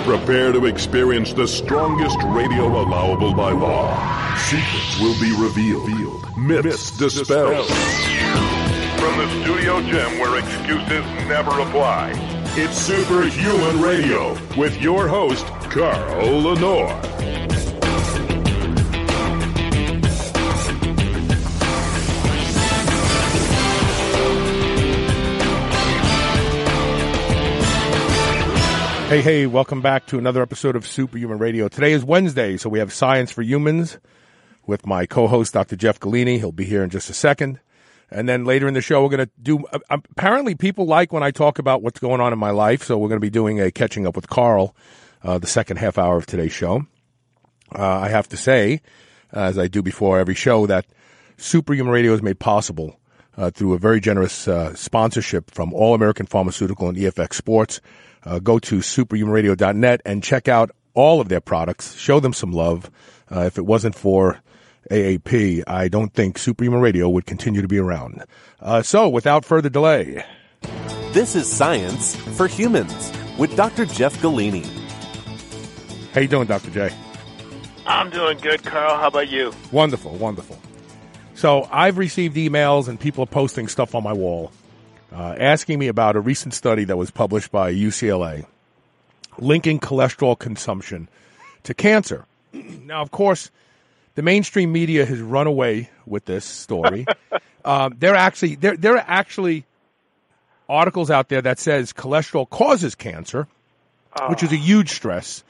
Prepare to experience the strongest radio allowable by law. Secrets will be revealed. Myths dispelled. From the studio gym where excuses never apply, it's Superhuman Radio with your host, Carl Lenore. Hey, welcome back to another episode of Superhuman Radio. Today is Wednesday, so we have Science for Humans with my co-host, Dr. Jeff Galini. He'll be here in just a second. And then later in the show, we're going to do, apparently people like when I talk about what's going on in my life, so we're going to be doing a Catching Up with Carl, the second half hour of today's show. I have to say, as I do before every show, that Superhuman Radio is made possible through a very generous sponsorship from All American Pharmaceutical and EFX Sports. Go to superhumanradio.net and check out all of their products. Show them some love. If it wasn't for AAP, I don't think Superhuman Radio would continue to be around. So, without further delay. This is Science for Humans with Dr. Jeff Galini. How you doing, Dr. J? I'm doing good, Carl. How about you? Wonderful. So, I've received emails and people are posting stuff on my wall. Asking me about a recent study that was published by UCLA linking cholesterol consumption to cancer. Now, of course, the mainstream media has run away with this story. There are actually articles out there that says cholesterol causes cancer, which is a huge stretch.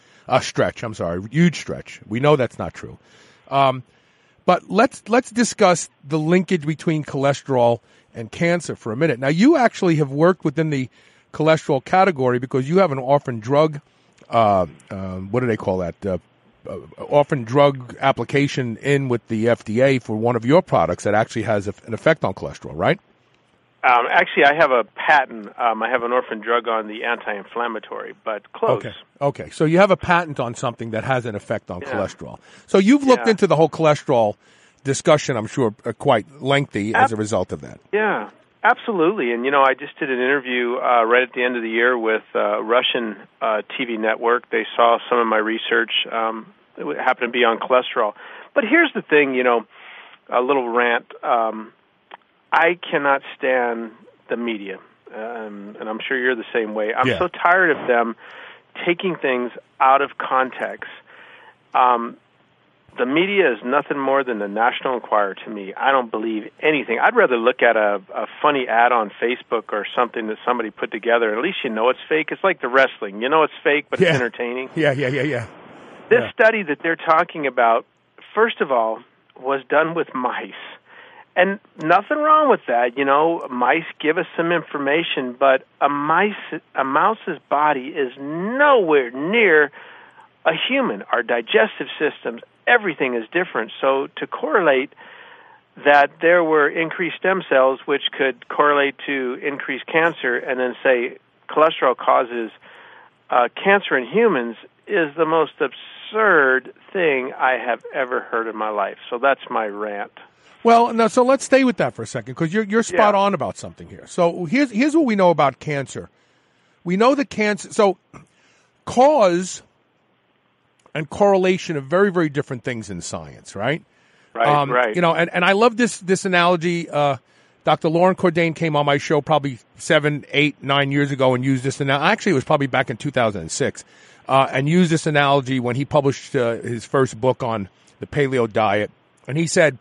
We know that's not true. But let's discuss the linkage between cholesterol and cancer for a minute. Now, you actually have worked within the cholesterol category because you have an orphan drug, what do they call that? Orphan drug application in with the FDA for one of your products that actually has an effect on cholesterol, right? Actually, I have a patent. I have an orphan drug on the anti-inflammatory, but close. Okay. So you have a patent on something that has an effect on cholesterol. So you've looked into the whole cholesterol discussion, I'm sure, quite lengthy as a result of that. Yeah, absolutely. And, I just did an interview right at the end of the year with a Russian TV network. They saw some of my research. It happened to be on cholesterol. But here's the thing, a little rant. I cannot stand the media, and I'm sure you're the same way. I'm so tired of them taking things out of context. The media is nothing more than the National Enquirer to me. I don't believe anything. I'd rather look at a funny ad on Facebook or something that somebody put together. At least it's fake. It's like the wrestling. It's fake, but it's entertaining. Yeah. This study that they're talking about, first of all, was done with mice. And nothing wrong with that. Mice give us some information, but a mouse's body is nowhere near a human. Our digestive systems, everything is different. So to correlate that there were increased stem cells, which could correlate to increased cancer, and then say cholesterol causes cancer in humans is the most absurd thing I have ever heard in my life. So that's my rant. Well, now, so let's stay with that for a second, because you're spot on about something here. So here's what we know about cancer. We know that cancer, so cause and correlation are very, very different things in science, right? Right. And I love this analogy. Dr. Lauren Cordain came on my show probably 7, 8, 9 years ago and used this analogy. Actually, it was probably back in 2006, and used this analogy when he published his first book on the paleo diet. And he said,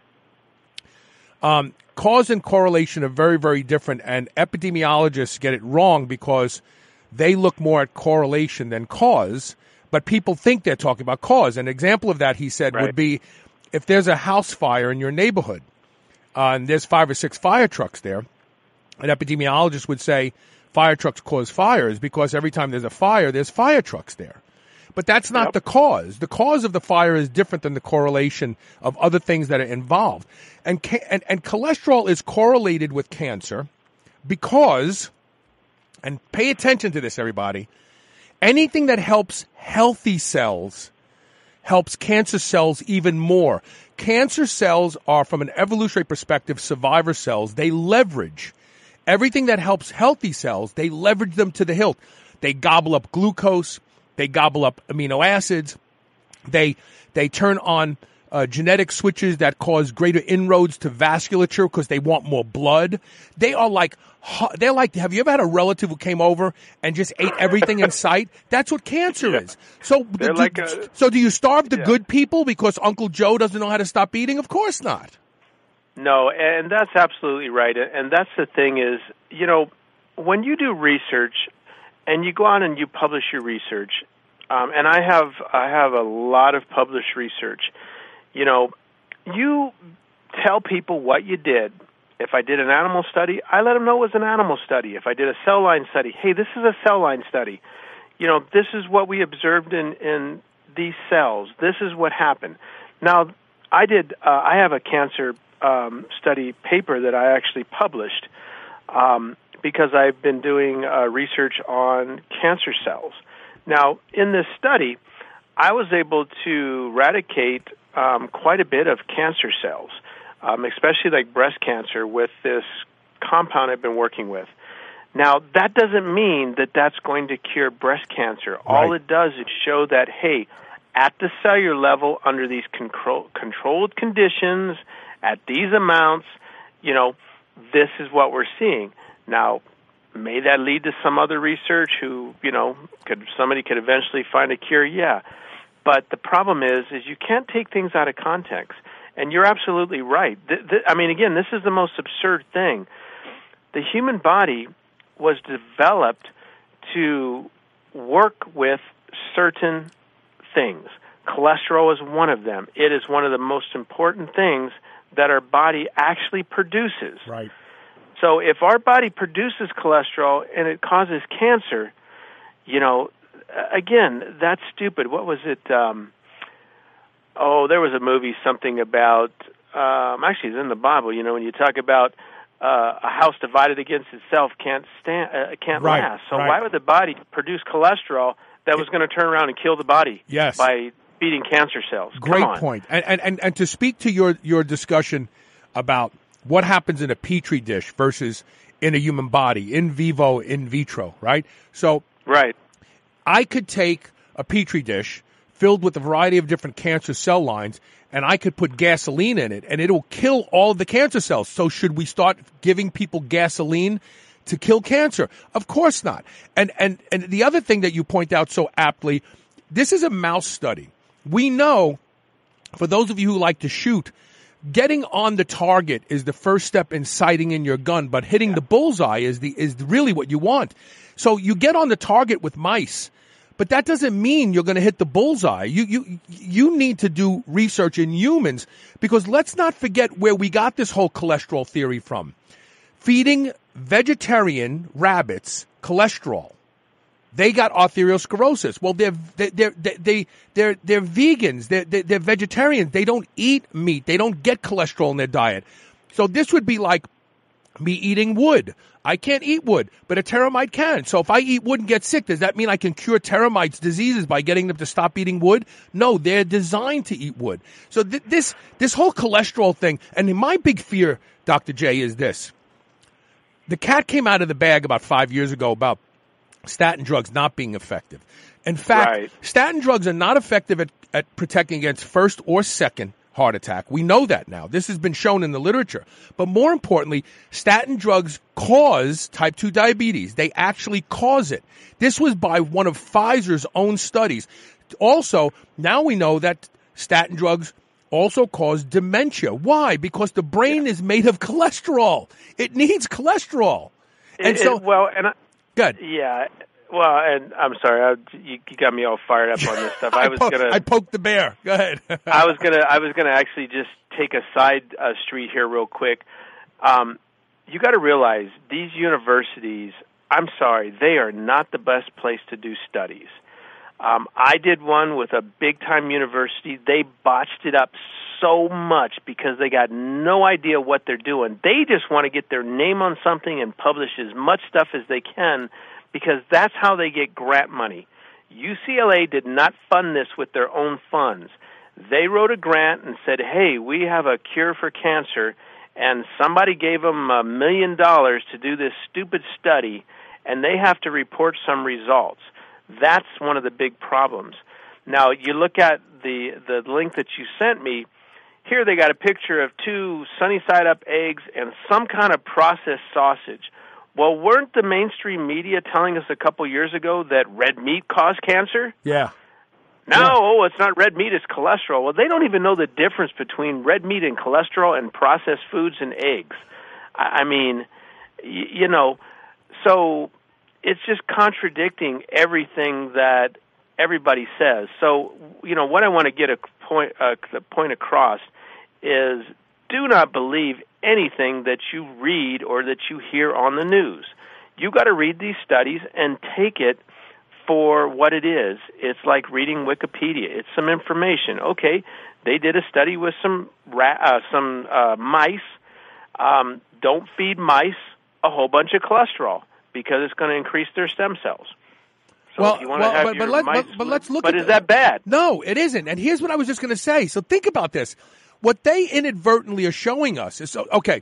cause and correlation are very, very different, and epidemiologists get it wrong because they look more at correlation than cause, but people think they're talking about cause. An example of that, he said, would be if there's a house fire in your neighborhood, and there's 5 or 6 fire trucks there, an epidemiologist would say fire trucks cause fires because every time there's a fire, there's fire trucks there. But that's not the cause. The cause of the fire is different than the correlation of other things that are involved. And cholesterol is correlated with cancer because, and pay attention to this, everybody, anything that helps healthy cells helps cancer cells even more. Cancer cells are, from an evolutionary perspective, survivor cells. They leverage everything that helps healthy cells. They leverage them to the hilt. They gobble up glucose. They gobble up amino acids. They turn on genetic switches that cause greater inroads to vasculature because they want more blood. They're like, have you ever had a relative who came over and just ate everything in sight? That's what cancer is. So, do you starve the good people because Uncle Joe doesn't know how to stop eating? Of course not. No, and that's absolutely right. And that's the thing is, when you do research and you go out and you publish your research, and I have a lot of published research. You tell people what you did. If I did an animal study, I let them know it was an animal study. If I did a cell line study, hey, this is a cell line study. This is what we observed in these cells. This is what happened. Now, I have a cancer study paper that I actually published because I've been doing research on cancer cells. Now, in this study, I was able to eradicate quite a bit of cancer cells, especially like breast cancer, with this compound I've been working with. Now, that doesn't mean that that's going to cure breast cancer. Right. All it does is show that, hey, at the cellular level, under these controlled conditions, at these amounts, this is what we're seeing. Now, may that lead to some other research somebody could eventually find a cure? Yeah. But the problem is you can't take things out of context. And you're absolutely right. Again, this is the most absurd thing. The human body was developed to work with certain things. Cholesterol is one of them. It is one of the most important things that our body actually produces. Right. So if our body produces cholesterol and it causes cancer, again, that's stupid. What was it? There was a movie, something about, actually it's in the Bible, when you talk about a house divided against itself can't last. So why would the body produce cholesterol that was going to turn around and kill the body by feeding cancer cells? Great point. And to speak to your discussion about what happens in a Petri dish versus in a human body, in vivo, in vitro, right? So I could take a Petri dish filled with a variety of different cancer cell lines, and I could put gasoline in it, and it will kill all of the cancer cells. So should we start giving people gasoline to kill cancer? Of course not. And the other thing that you point out so aptly, this is a mouse study. We know, for those of you who like to shoot, getting on the target is the first step in sighting in your gun, but hitting the bullseye is really what you want. So you get on the target with mice, but that doesn't mean you're going to hit the bullseye. You need to do research in humans, because let's not forget where we got this whole cholesterol theory from. Feeding vegetarian rabbits cholesterol. They got arteriosclerosis. Well, they're vegans. They're vegetarians. They don't eat meat. They don't get cholesterol in their diet. So this would be like me eating wood. I can't eat wood, but a termite can. So if I eat wood and get sick, does that mean I can cure termites' diseases by getting them to stop eating wood? No, they're designed to eat wood. So this whole cholesterol thing, and my big fear, Dr. J, is this. The cat came out of the bag about 5 years ago about statin drugs not being effective. In fact, statin drugs are not effective at protecting against first or second heart attack. We know that now. This has been shown in the literature. But more importantly, statin drugs cause type 2 diabetes. They actually cause it. This was by one of Pfizer's own studies. Also, now we know that statin drugs also cause dementia. Why? Because the brain is made of cholesterol. It needs cholesterol. Good. Yeah. Well, and I'm sorry, you got me all fired up on this stuff. I poked the bear. Go ahead. I was gonna actually just take a side street here real quick. You got to realize these universities. I'm sorry, they are not the best place to do studies. I did one with a big time university. They botched it up so much because they got no idea what they're doing. They just want to get their name on something and publish as much stuff as they can, because that's how they get grant money. UCLA did not fund this with their own funds. They wrote a grant and said, hey, we have a cure for cancer, and somebody gave them $1 million to do this stupid study, and they have to report some results. That's one of the big problems. Now, you look at the link that you sent me. Here they got a picture of 2 sunny-side-up eggs and some kind of processed sausage. Well, weren't the mainstream media telling us a couple years ago that red meat caused cancer? Yeah. No, it's not red meat, it's cholesterol. Well, they don't even know the difference between red meat and cholesterol and processed foods and eggs. I mean, so it's just contradicting everything that everybody says. So, what I want to get the point across is do not believe anything that you read or that you hear on the news. You got to read these studies and take it for what it is. It's like reading Wikipedia. It's some information. Okay, they did a study with some mice. Don't feed mice a whole bunch of cholesterol because it's going to increase their stem cells. So if you want to have your mice, let's look. But is that bad? No, it isn't. And here's what I was just going to say. So think about this. What they inadvertently are showing us is, okay,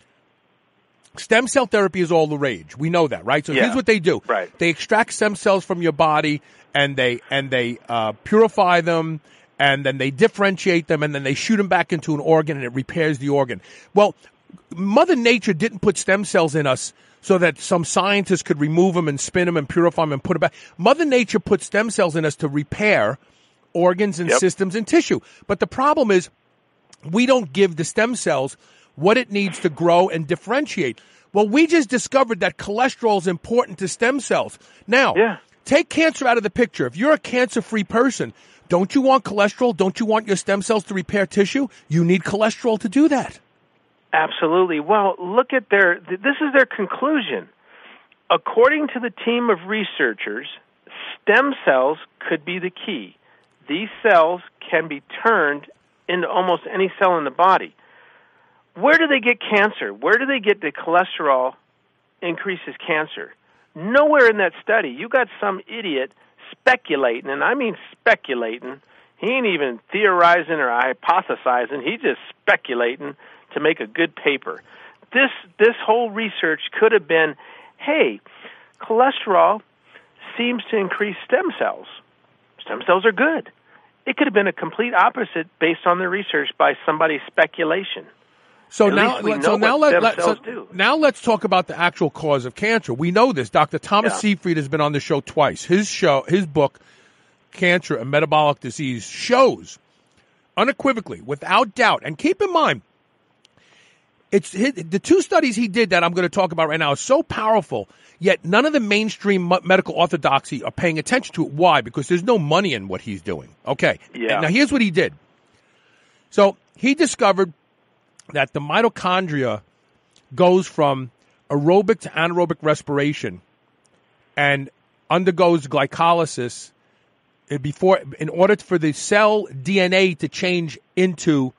stem cell therapy is all the rage. We know that, right? So here's what they do. Right. They extract stem cells from your body, and they purify them, and then they differentiate them, and then they shoot them back into an organ, and it repairs the organ. Well, Mother Nature didn't put stem cells in us so that some scientists could remove them and spin them and purify them and put them back. Mother Nature put stem cells in us to repair organs and systems and tissue. But the problem is we don't give the stem cells what it needs to grow and differentiate. Well, we just discovered that cholesterol is important to stem cells. Now, take cancer out of the picture. If you're a cancer-free person, don't you want cholesterol? Don't you want your stem cells to repair tissue? You need cholesterol to do that. Absolutely. Well, look at this is their conclusion. According to the team of researchers, stem cells could be the key. These cells can be turned into almost any cell in the body. Where do they get cancer? Where do they get the cholesterol increases cancer? Nowhere in that study. You got some idiot speculating, and I mean speculating. He ain't even theorizing or hypothesizing. He's just speculating to make a good paper. This whole research could have been, hey, cholesterol seems to increase stem cells. Stem cells are good. It could have been a complete opposite based on the research by somebody's speculation. So now let's talk about the actual cause of cancer. We know this. Dr. Thomas Seyfried has been on the show twice. His book, Cancer and Metabolic Disease, shows unequivocally, without doubt, and keep in mind, the 2 studies he did that I'm going to talk about right now are so powerful, yet none of the mainstream medical orthodoxy are paying attention to it. Why? Because there's no money in what he's doing. Okay. Yeah. Now, here's what he did. So he discovered that the mitochondria goes from aerobic to anaerobic respiration and undergoes glycolysis in order for the cell DNA to change into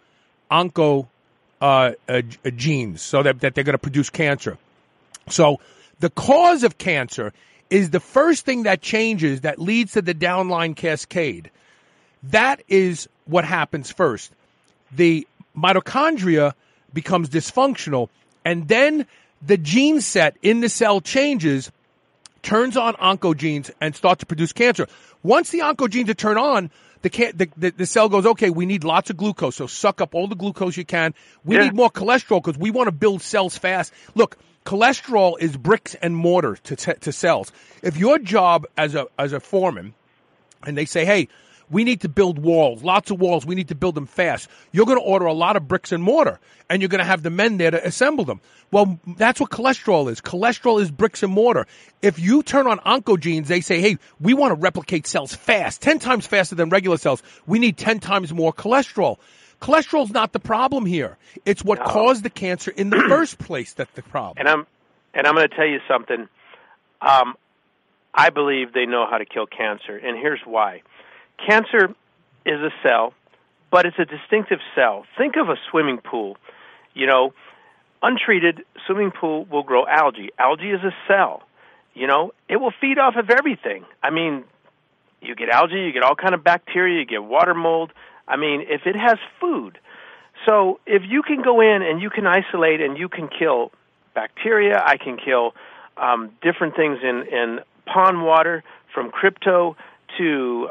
genes so that they're going to produce cancer. So the cause of cancer is the first thing that changes that leads to the downline cascade. That is what happens first. The mitochondria becomes dysfunctional, and then the gene set in the cell changes, turns on oncogenes, and starts to produce cancer. Once the oncogenes are turned on, the cell goes, okay, we need lots of glucose, so suck up all the glucose you can. We need more cholesterol because we want to build cells fast. Look, cholesterol is bricks and mortar to cells. If your job as a foreman, and they say, hey, we need to build walls, lots of walls, we need to build them fast, you're going to order a lot of bricks and mortar, and you're going to have the men there to assemble them. Well, that's what cholesterol is. Cholesterol is bricks and mortar. If you turn on oncogenes, they say, hey, we want to replicate cells fast, 10 times faster than regular cells. We need 10 times more cholesterol. Cholesterol's not the problem here. It's what caused the cancer in the first place that's the problem. And I'm going to tell you something. I believe they know how to kill cancer, and here's why. Cancer is a cell, but it's a distinctive cell. Think of a swimming pool. Untreated swimming pool will grow algae. Algae is a cell. It will feed off of everything. I mean, you get algae, you get all kind of bacteria, you get water mold. I mean, if it has food. So if you can go in and you can isolate and you can kill bacteria, I can kill different things in pond water, from crypto to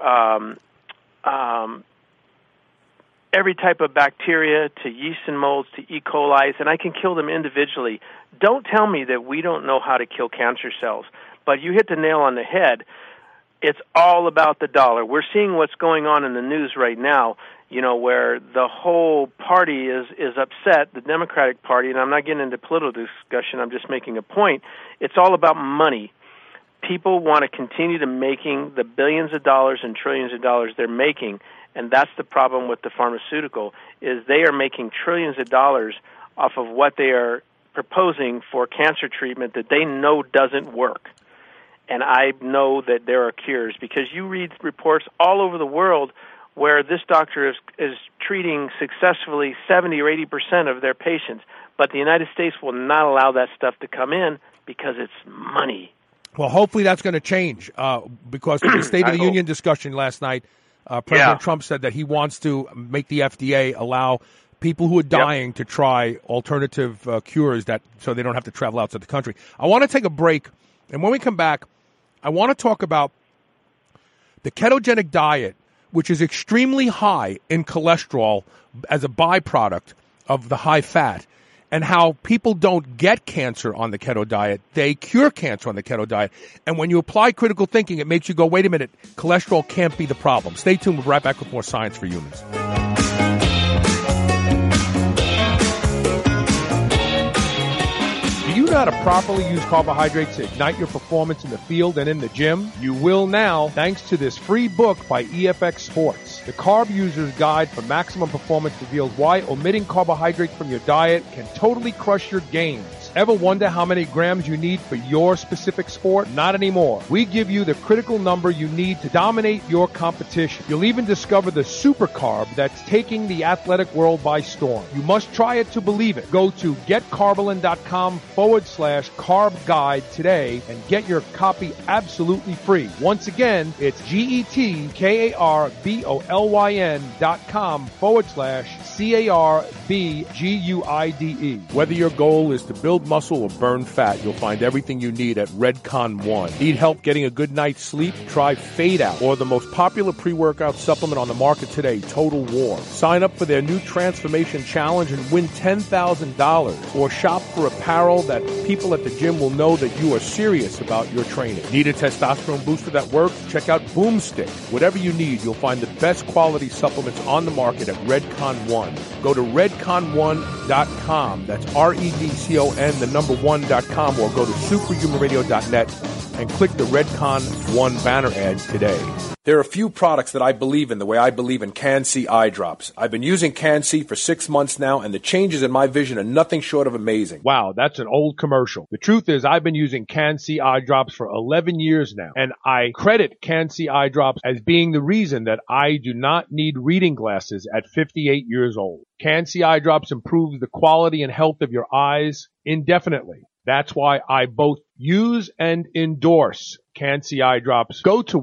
every type of bacteria, to yeast and molds, to E. coli, and I can kill them individually. Don't tell me that we don't know how to kill cancer cells. But you hit the nail on the head. It's all about the dollar. We're seeing what's going on in the news right now, where the whole party is upset, the Democratic Party, and I'm not getting into political discussion, I'm just making a point. It's all about money. People want to continue to making the billions of dollars and trillions of dollars they're making, and that's the problem with the pharmaceutical, is they are making trillions of dollars off of what they are proposing for cancer treatment that they know doesn't work. And I know that there are cures, because you read reports all over the world where this doctor is treating successfully 70 or 80% of their patients, but the United States will not allow that stuff to come in because it's money. Well, hopefully that's going to change, because in the State of the Union discussion last night, President Trump said that he wants to make the FDA allow people who are dying to try alternative cures so they don't have to travel outside the country. I want to take a break, and when we come back, I want to talk about the ketogenic diet, which is extremely high in cholesterol as a byproduct of the high fat, and how people don't get cancer on the keto diet. They cure cancer on the keto diet. And when you apply critical thinking, it makes you go, wait a minute, cholesterol can't be the problem. Stay tuned. We'll be right back with more Science for Humans. Do you know how to properly use carbohydrates to ignite your performance in the field and in the gym? You will now, thanks to this free book by EFX Sports. The Carb User's Guide for Maximum Performance reveals why omitting carbohydrates from your diet can totally crush your gains. Ever wonder how many grams you need for your specific sport? Not anymore. We give you the critical number you need to dominate your competition. You'll even discover the super carb that's taking the athletic world by storm. You must try it to believe it. Go to getcarbolyn.com/carb guide today and get your copy absolutely free. Once again, it's getkarbolyn.com/CARBGUIDE. Whether your goal is to build muscle or burn fat, you'll find everything you need at Redcon One. Need help getting a good night's sleep? Try Fade Out, or the most popular pre-workout supplement on the market today, Total War. Sign up for their new Transformation Challenge and win $10,000, or shop for apparel that people at the gym will know that you are serious about your training. Need a testosterone booster that works? Check out Boomstick. Whatever you need, you'll find the best quality supplements on the market at Redcon One. Go to redcon1.com. That's REDCON, the number 1.com, or go to superhumanradio.net and click the Redcon One banner ad today. There are a few products that I believe in the way I believe in Can-C eye drops. I've been using Can-C for 6 months now, and the changes in my vision are nothing short of amazing. Wow, that's an old commercial. The truth is, I've been using Can-C eye drops for 11 years now, and I credit Can-C eye drops as being the reason that I do not need reading glasses at 58 years old. Can-C eye drops improves the quality and health of your eyes indefinitely. That's why I both use and endorse Can-C eye drops. Go to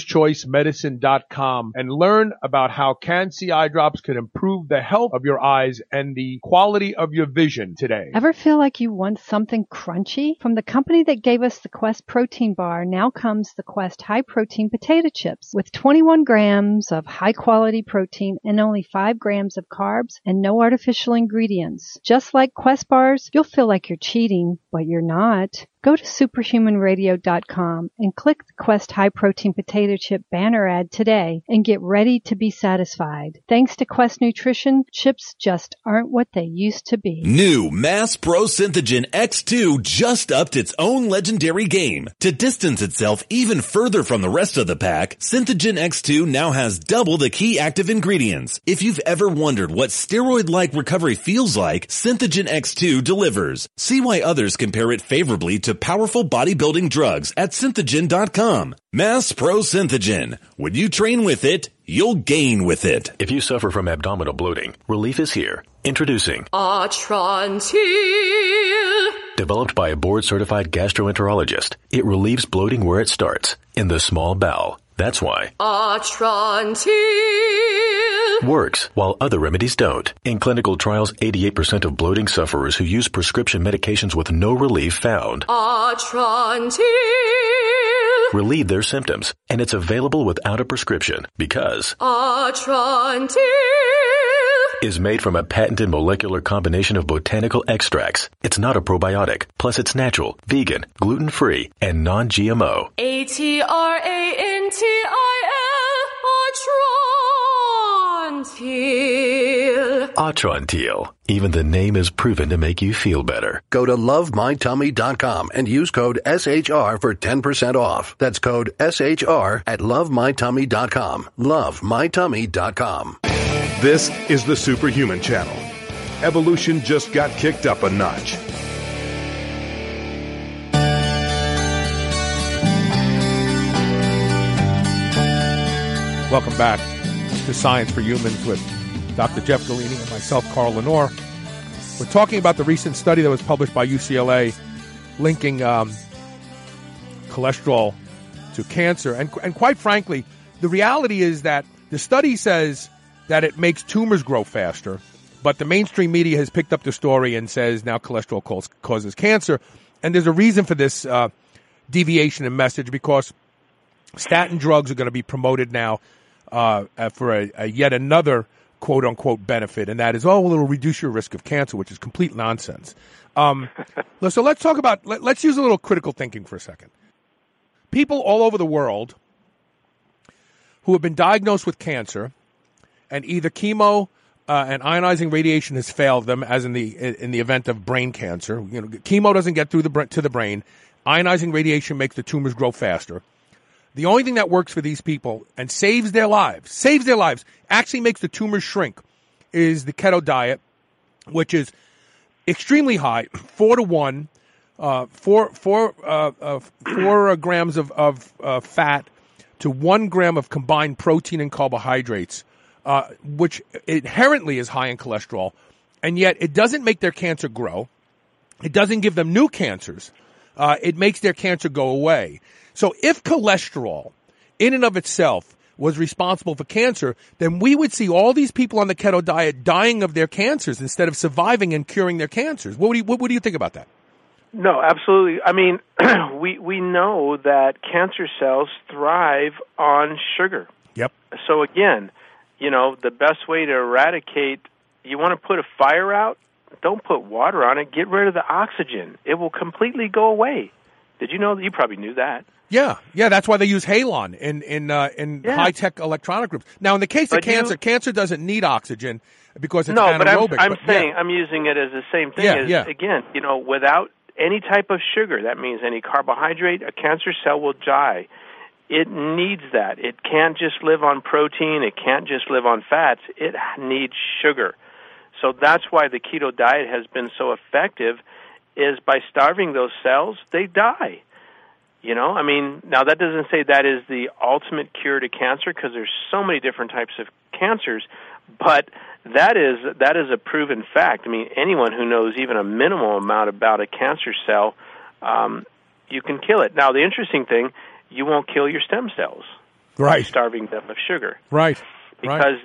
wisechoicemedicine.com and learn about how Can-C eye drops can improve the health of your eyes and the quality of your vision today. Ever feel like you want something crunchy? From the company that gave us the Quest protein bar, now comes the Quest high protein potato chips with 21 grams of high quality protein and only 5 grams of carbs and no artificial ingredients. Just like Quest bars, you'll feel like you're cheating, but you're not. Go to superhumanradio.com and click the Quest High Protein Potato Chip banner ad today and get ready to be satisfied. Thanks to Quest Nutrition, chips just aren't what they used to be. New Mass Pro Synthogen X2 just upped its own legendary game. To distance itself even further from the rest of the pack, Synthogen X2 now has double the key active ingredients. If you've ever wondered what steroid-like recovery feels like, Synthogen X2 delivers. See why others compare it favorably to powerful bodybuilding drugs at Synthogen.com. Mass Pro Synthogen. When you train with it, you'll gain with it. If you suffer from abdominal bloating, relief is here. Introducing Atrantil. Developed by a board-certified gastroenterologist, it relieves bloating where it starts, in the small bowel. That's why Atrantil works while other remedies don't. In clinical trials, 88% of bloating sufferers who use prescription medications with no relief found Atrantil relieve their symptoms, and it's available without a prescription because Atrantil is made from a patented molecular combination of botanical extracts. It's not a probiotic. Plus, it's natural, vegan, gluten-free, and non-GMO. Atrantil Atrantil. Atrantil. Even the name is proven to make you feel better. Go to lovemytummy.com and use code SHR for 10% off. That's code SHR at lovemytummy.com. Lovemytummy.com. This is the Superhuman Channel. Evolution just got kicked up a notch. Welcome back to Science for Humans with Dr. Jeff Galini and myself, Carl Lenore. We're talking about the recent study that was published by UCLA linking cholesterol to cancer. And quite frankly, the reality is that the study says that it makes tumors grow faster, but the mainstream media has picked up the story and says now cholesterol causes cancer. And there's a reason for this deviation in message, because statin drugs are going to be promoted now for a yet another quote-unquote benefit, and that is, it'll reduce your risk of cancer, which is complete nonsense. So let's talk about, let's use a little critical thinking for a second. People all over the world who have been diagnosed with cancer, and either chemo and ionizing radiation has failed them, as in the event of brain cancer. Chemo doesn't get through to the brain. Ionizing radiation makes the tumors grow faster. The only thing that works for these people and saves their lives, actually makes the tumors shrink, is the keto diet, which is extremely high, 4 to 1, 4 grams of fat to 1 gram of combined protein and carbohydrates, which inherently is high in cholesterol, and yet it doesn't make their cancer grow. It doesn't give them new cancers. It makes their cancer go away. So if cholesterol in and of itself was responsible for cancer, then we would see all these people on the keto diet dying of their cancers instead of surviving and curing their cancers. What do you think about that? No, absolutely. I mean, we know that cancer cells thrive on sugar. Yep. So again, the best way to eradicate, you want to put a fire out, don't put water on it, get rid of the oxygen. It will completely go away. Did you know that? You probably knew that. Yeah, that's why they use halon in high-tech electronic groups. Now, in the case of cancer, cancer doesn't need oxygen because it's anaerobic. I'm using it as the same thing. Again, without any type of sugar, that means any carbohydrate, a cancer cell will die. It needs that. It can't just live on protein. It can't just live on fats. It needs sugar. So that's why the keto diet has been so effective, is by starving those cells, they die. Now that doesn't say that is the ultimate cure to cancer, because there's so many different types of cancers, but that is a proven fact. I mean, anyone who knows even a minimal amount about a cancer cell, you can kill it. Now, the interesting thing, you won't kill your stem cells by starving them of sugar. Right. Because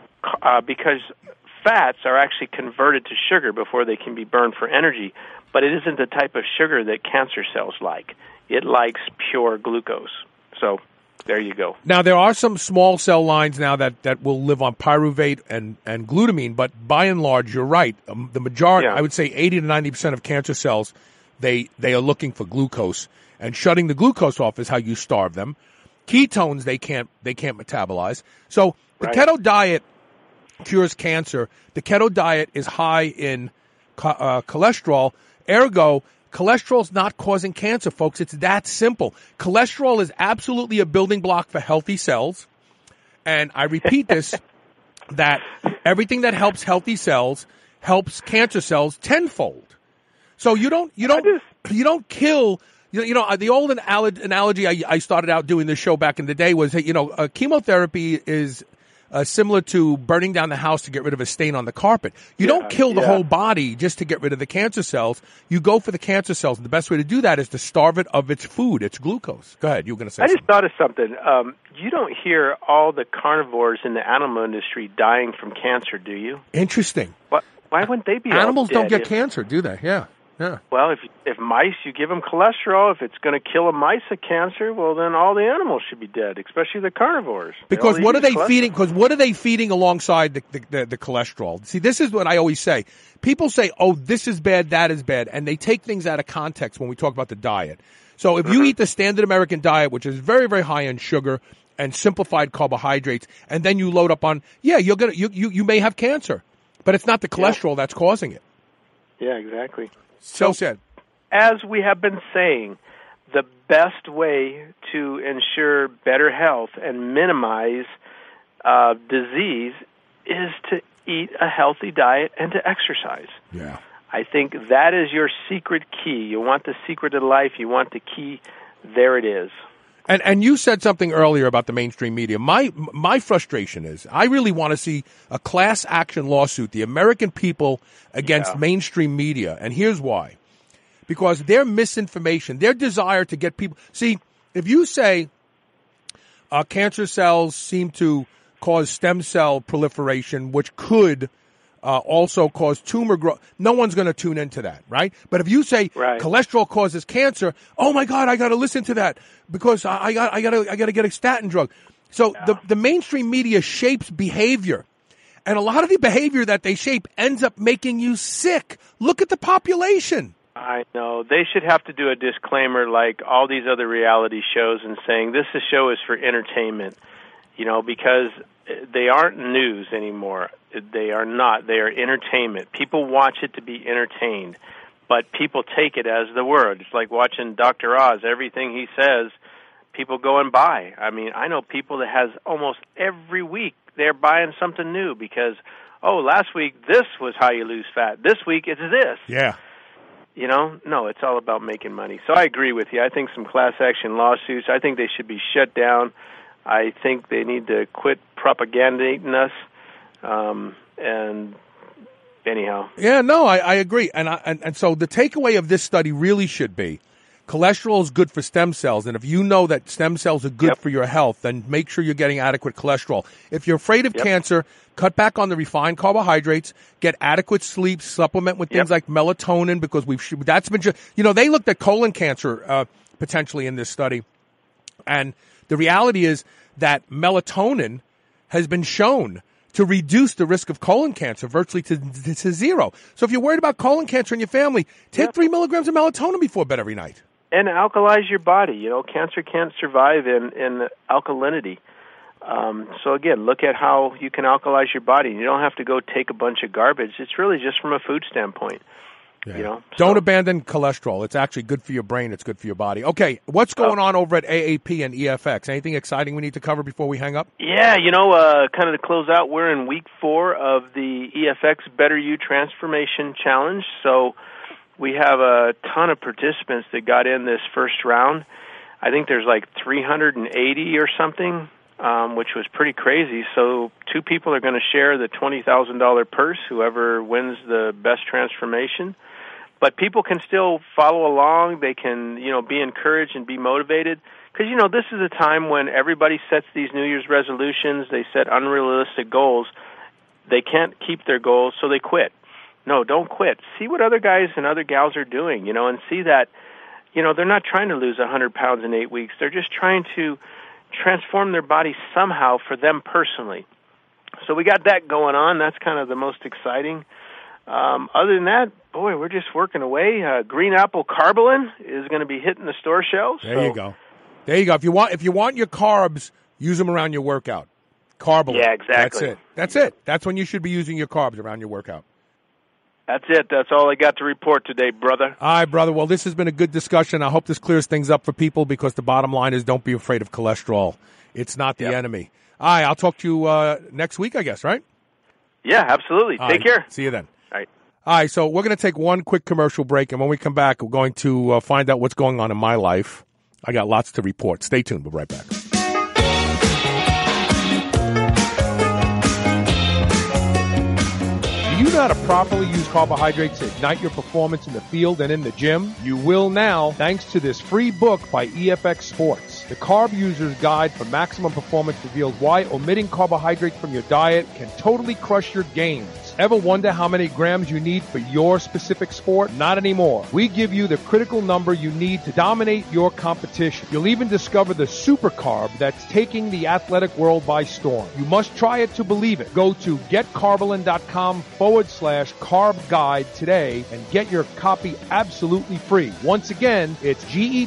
fats are actually converted to sugar before they can be burned for energy, but it isn't the type of sugar that cancer cells like. It likes pure glucose. So there you go. Now, there are some small cell lines now that will live on pyruvate and glutamine, but by and large, you're right. The majority, I would say 80 to 90% of cancer cells, they are looking for glucose. And shutting the glucose off is how you starve them. Ketones, they can't metabolize. So the keto diet cures cancer. The keto diet is high in cholesterol. Ergo, cholesterol's not causing cancer, folks. It's that simple. Cholesterol is absolutely a building block for healthy cells. And I repeat this, that everything that helps healthy cells helps cancer cells tenfold. So you don't kill. The old analogy I started out doing this show back in the day was, chemotherapy is similar to burning down the house to get rid of a stain on the carpet. You don't kill the whole body just to get rid of the cancer cells. You go for the cancer cells. And the best way to do that is to starve it of its food, its glucose. Go ahead. You were going to say something. I just thought of something. You don't hear all the carnivores in the animal industry dying from cancer, do you? Interesting. Why wouldn't they be? Animals don't get cancer, do they? Yeah. Yeah. Well, if mice, you give them cholesterol. If it's going to kill a mice of cancer, well, then all the animals should be dead, especially the carnivores. Because what are they feeding? Because what are they feeding alongside the cholesterol? See, this is what I always say. People say, "Oh, this is bad, that is bad," and they take things out of context when we talk about the diet. So if you eat the standard American diet, which is very, very high in sugar and simplified carbohydrates, and then you load up on, you may have cancer, but it's not the cholesterol that's causing it. Yeah, exactly. So said. As we have been saying, the best way to ensure better health and minimize disease is to eat a healthy diet and to exercise. Yeah. I think that is your secret key. You want the secret of life. You want the key. There it is. And you said something earlier about the mainstream media. My frustration is I really want to see a class action lawsuit, the American people against mainstream media. And here's why. Because their misinformation, their desire to get people... See, if you say cancer cells seem to cause stem cell proliferation, which could also cause tumor growth, no one's going to tune into that, right? But if you say cholesterol causes cancer, oh my God, I got to listen to that because I got to get a statin drug. So the mainstream media shapes behavior, and a lot of the behavior that they shape ends up making you sick. Look at the population. I know. They should have to do a disclaimer like all these other reality shows and saying this show is for entertainment, because they aren't news anymore. They are not. They are entertainment. People watch it to be entertained, but people take it as the word. It's like watching Dr. Oz. Everything he says, people go and buy. I mean, I know people that has almost every week they're buying something new because, last week this was how you lose fat. This week it's this. Yeah. No, it's all about making money. So I agree with you. I think some class action lawsuits, I think they should be shut down. I think they need to quit propagandizing us. And anyhow. Yeah, no, I agree. And so the takeaway of this study really should be cholesterol is good for stem cells. And if you know that stem cells are good for your health, then make sure you're getting adequate cholesterol. If you're afraid of cancer, cut back on the refined carbohydrates, get adequate sleep, supplement with things like melatonin because that's been, they looked at colon cancer, potentially in this study. And the reality is that melatonin has been shown to reduce the risk of colon cancer virtually to zero. So if you're worried about colon cancer in your family, take 3 milligrams of melatonin before bed every night. And alkalize your body. Cancer can't survive in alkalinity. So again, look at how you can alkalize your body. You don't have to go take a bunch of garbage. It's really just from a food standpoint. Yeah. Don't abandon cholesterol. It's actually good for your brain. It's good for your body. Okay, what's going on over at AAP and EFX? Anything exciting we need to cover before we hang up? Yeah, kind of to close out, we're in week 4 of the EFX Better You Transformation Challenge. So we have a ton of participants that got in this first round. I think there's like 380 or something, which was pretty crazy. So 2 people are going to share the $20,000 purse, whoever wins the best transformation. But people can still follow along. They can, be encouraged and be motivated. Because, this is a time when everybody sets these New Year's resolutions. They set unrealistic goals. They can't keep their goals, so they quit. No, don't quit. See what other guys and other gals are doing, and see that, they're not trying to lose 100 pounds in 8 weeks. They're just trying to transform their body somehow for them personally. So we got that going on. That's kind of the most exciting. Other than that, boy, we're just working away. Green Apple Carbolin is going to be hitting the store shelves. There you go. If you want your carbs, use them around your workout. Carbolin. Yeah, exactly. That's it. That's when you should be using your carbs around your workout. That's it. That's all I got to report today, brother. All right, brother. Well, this has been a good discussion. I hope this clears things up for people because the bottom line is don't be afraid of cholesterol. It's not the enemy. All right, I'll talk to you next week, I guess, right? Yeah, absolutely. Take care. See you then. All right, so we're going to take one quick commercial break, and when we come back, we're going to find out what's going on in my life. I got lots to report. Stay tuned. We'll be right back. Do you know how to properly use carbohydrates to ignite your performance in the field and in the gym? You will now, thanks to this free book by EFX Sports. The Carb User's Guide for Maximum Performance reveals why omitting carbohydrates from your diet can totally crush your gains. Ever wonder how many grams you need for your specific sport? Not anymore. We give you the critical number you need to dominate your competition. You'll even discover the super carb that's taking the athletic world by storm. You must try it to believe it. Go to getcarbolin.com/carb guide today and get your copy absolutely free. Once again, it's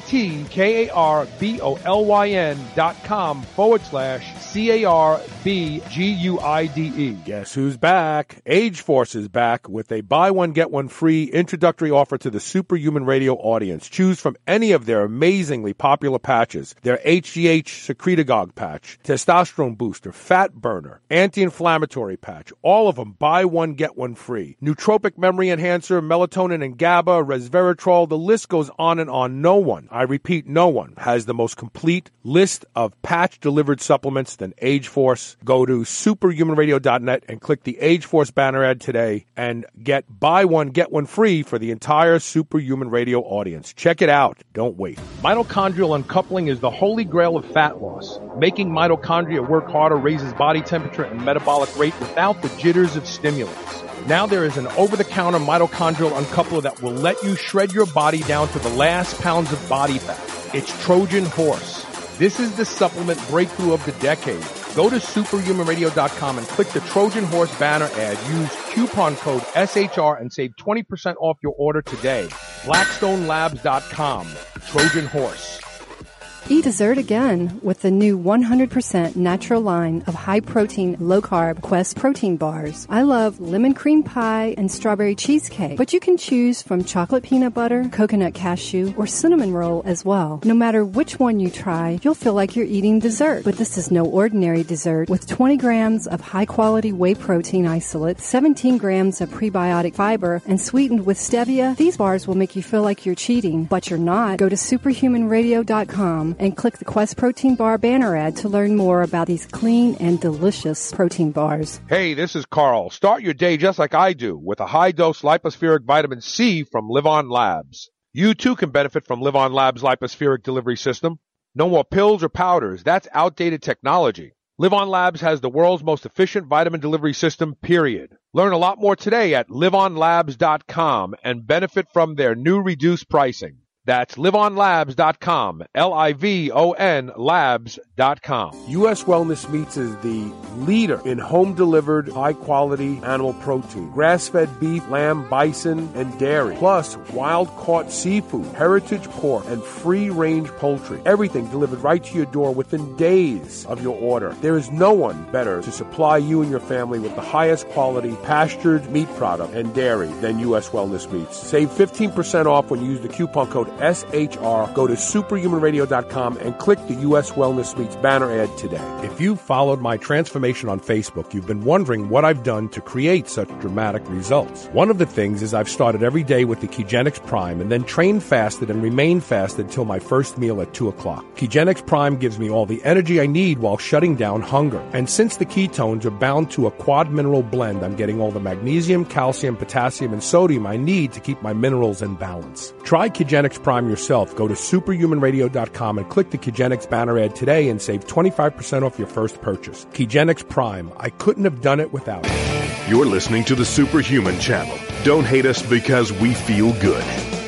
GetKarbolin.com/CARBGUIDE. Guess who's back? Age Force is back with a buy one, get one free introductory offer to the Superhuman Radio audience. Choose from any of their amazingly popular patches. Their HGH Secretagogue patch, Testosterone Booster, Fat Burner, Anti-Inflammatory patch. All of them buy one, get one free. Nootropic Memory Enhancer, Melatonin and GABA, Resveratrol. The list goes on and on. No one, I repeat, no one has the most complete list of patch-delivered supplements than Age Force. Go to superhumanradio.net and click the Age Force banner ad today and get buy one, get one free for the entire Superhuman Radio audience. Check it out. Don't wait. Mitochondrial uncoupling is the holy grail of fat loss. Making mitochondria work harder raises body temperature and metabolic rate without the jitters of stimulants. Now there is an over-the-counter mitochondrial uncoupler that will let you shred your body down to the last pounds of body fat. It's Trojan Horse. This is the supplement breakthrough of the decade. Go to superhumanradio.com and click the Trojan Horse banner ad. Use coupon code SHR and save 20% off your order today. BlackstoneLabs.com. Trojan Horse. Eat dessert again with the new 100% natural line of high-protein, low-carb Quest protein bars. I love lemon cream pie and strawberry cheesecake, but you can choose from chocolate peanut butter, coconut cashew, or cinnamon roll as well. No matter which one you try, you'll feel like you're eating dessert. But this is no ordinary dessert. With 20 grams of high-quality whey protein isolate, 17 grams of prebiotic fiber, and sweetened with stevia, these bars will make you feel like you're cheating, but you're not. Go to superhumanradio.com and click the Quest Protein Bar banner ad to learn more about these clean and delicious protein bars. Hey, this is Carl. Start your day just like I do with a high-dose lipospheric vitamin C from Live On Labs. You too can benefit from Live On Labs' lipospheric delivery system. No more pills or powders. That's outdated technology. Live On Labs has the world's most efficient vitamin delivery system, period. Learn a lot more today at liveonlabs.com and benefit from their new reduced pricing. That's liveonlabs.com, Livon labs.com. U.S. Wellness Meats is the leader in home-delivered, high-quality animal protein. Grass-fed beef, lamb, bison, and dairy. Plus, wild-caught seafood, heritage pork, and free-range poultry. Everything delivered right to your door within days of your order. There is no one better to supply you and your family with the highest quality pastured meat product and dairy than U.S. Wellness Meats. Save 15% off when you use the coupon code SHR. Go to superhumanradio.com and click the U.S. Wellness Meats banner ad today. If you followed my transformation on Facebook, you've been wondering what I've done to create such dramatic results. One of the things is I've started every day with the Kegenix Prime and then trained fasted and remained fasted till my first meal at 2 o'clock. Kegenix Prime gives me all the energy I need while shutting down hunger. And since the ketones are bound to a quad mineral blend, I'm getting all the magnesium, calcium, potassium, and sodium I need to keep my minerals in balance. Try Kegenix Prime yourself. Go to superhumanradio.com and click the Kegenix banner ad today and save 25% off your first purchase. Kegenix Prime. I couldn't have done it without it. You're listening to the Superhuman Channel. Don't hate us because we feel good.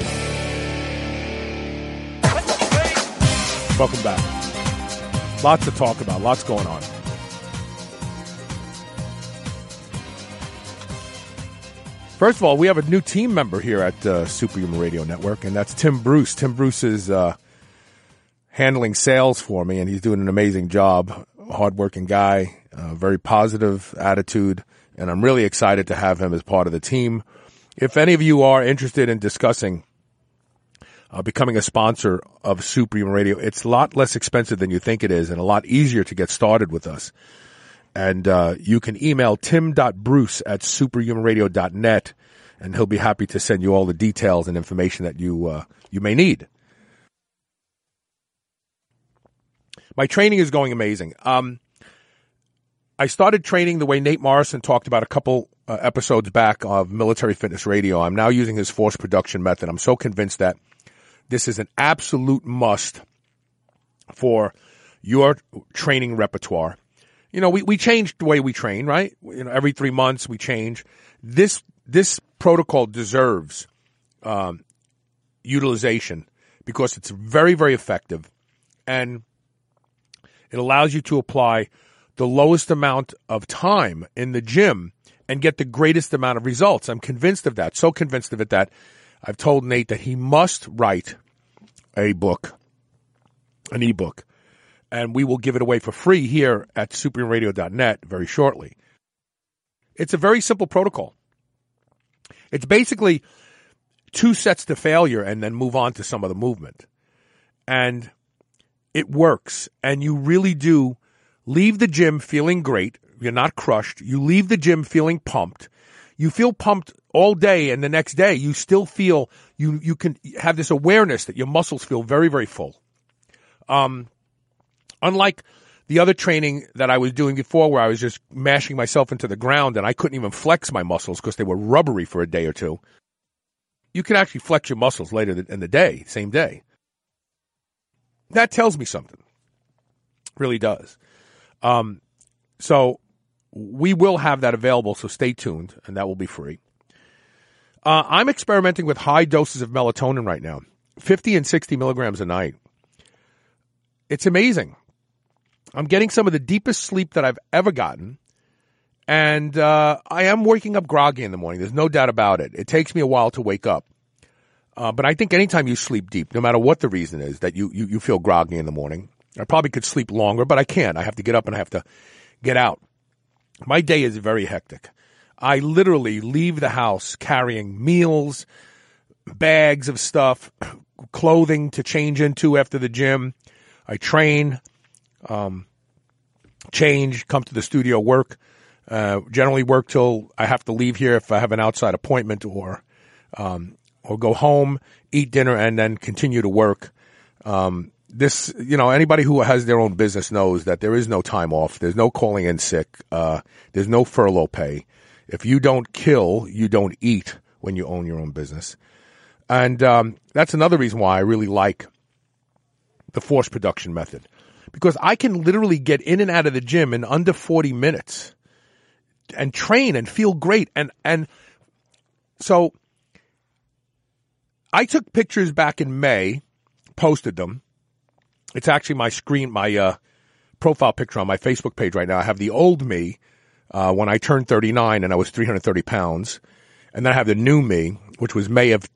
Welcome back. Lots to talk about. Lots going on. First of all, we have a new team member here at Superhuman Radio Network, and that's Tim Bruce. Tim Bruce is handling sales for me, and he's doing an amazing job. Hardworking guy, very positive attitude, and I'm really excited to have him as part of the team. If any of you are interested in discussing becoming a sponsor of Superhuman Radio, it's a lot less expensive than you think it is and a lot easier to get started with us. And you can email tim.bruce@superhumanradio.net, and he'll be happy to send you all the details and information that you may need. My training is going amazing. I started training the way Nate Morrison talked about a couple episodes back of Military Fitness Radio. I'm now using his force production method. I'm so convinced that this is an absolute must for your training repertoire. You know, we changed the way we train, right? You know, every 3 months we change. This protocol deserves utilization because it's very, very effective, and it allows you to apply the lowest amount of time in the gym and get the greatest amount of results. I'm convinced of that, so convinced of it that I've told Nate that he must write an ebook, and we will give it away for free here at superhumanradio.net very shortly. It's a very simple protocol. It's basically 2 sets to failure and then move on to some other movement. And it works, and you really do leave the gym feeling great. You're not crushed. You leave the gym feeling pumped. You feel pumped all day, and the next day you still feel you can have this awareness that your muscles feel very, very full. Unlike the other training that I was doing before where I was just mashing myself into the ground and I couldn't even flex my muscles because they were rubbery for a day or two, you can actually flex your muscles later in the day, same day. That tells me something. It really does. So we will have that available, so stay tuned, and that will be free. I'm experimenting with high doses of melatonin right now, 50 and 60 milligrams a night. It's amazing. I'm getting some of the deepest sleep that I've ever gotten, and I am waking up groggy in the morning. There's no doubt about it. It takes me a while to wake up. But I think anytime you sleep deep, no matter what the reason is, that you feel groggy in the morning. I probably could sleep longer, but I can't. I have to get up and I have to get out. My day is very hectic. I literally leave the house carrying meals, bags of stuff, clothing to change into after the gym. I train, change, come to the studio, work, generally work till I have to leave here if I have an outside appointment or go home, eat dinner, and then continue to work. Anybody who has their own business knows that there is no time off. There's no calling in sick. There's no furlough pay. If you don't kill, you don't eat when you own your own business. And that's another reason why I really like the force production method, because I can literally get in and out of the gym in under 40 minutes and train and feel great. And so I took pictures back in May, posted them. It's actually my profile picture on my Facebook page right now. I have the old me when I turned 39 and I was 330 pounds. And then I have the new me, which was May of